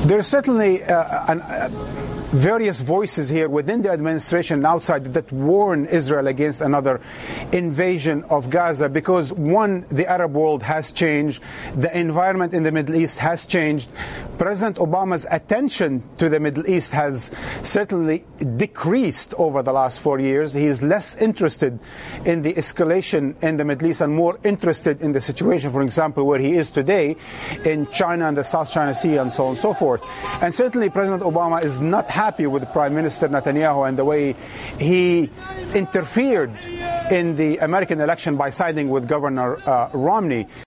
There's certainly various voices here within the administration and outside that warn Israel against another invasion of Gaza because, one, the Arab world has changed, the environment in the Middle East has changed. President Obama's attention to the Middle East has certainly decreased over the last 4 years. He is less interested in the escalation in the Middle East and more interested in the situation, for example, where he is today in China and the South China Sea and so on and so forth. And certainly President Obama is not happy with Prime Minister Netanyahu and the way he interfered in the American election by siding with Governor Romney.